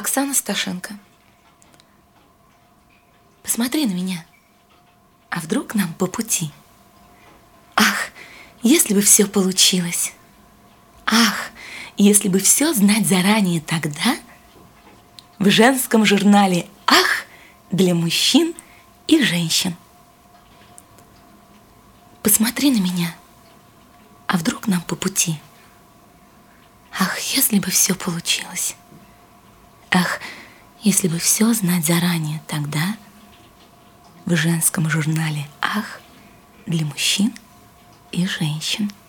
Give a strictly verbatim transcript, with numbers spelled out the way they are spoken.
Оксана Сташенко. Посмотри на меня. А вдруг нам по пути? Ах, если бы все получилось. Ах, если бы все знать заранее, тогда в женском журнале «Ах» для мужчин и женщин. Посмотри на меня. А вдруг нам по пути? Ах, если бы все получилось. Ах, если бы все знать заранее, тогда в женском журнале «Ах» для мужчин и женщин.